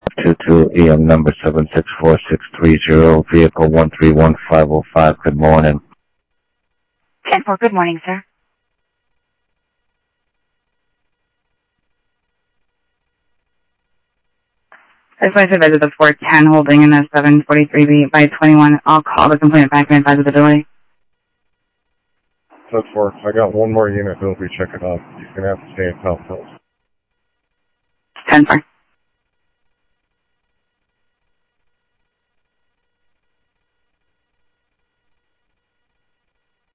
22 EM number 764630, vehicle 131505. Good morning. 10-4, good morning, sir. I just wanted to visit the 410 holding in the 743B by 21. I'll call the complainant back and advise of the delay. That's 4. I got one more unit that'll be checking out. You're going to have to stay in South Hills. 10-4.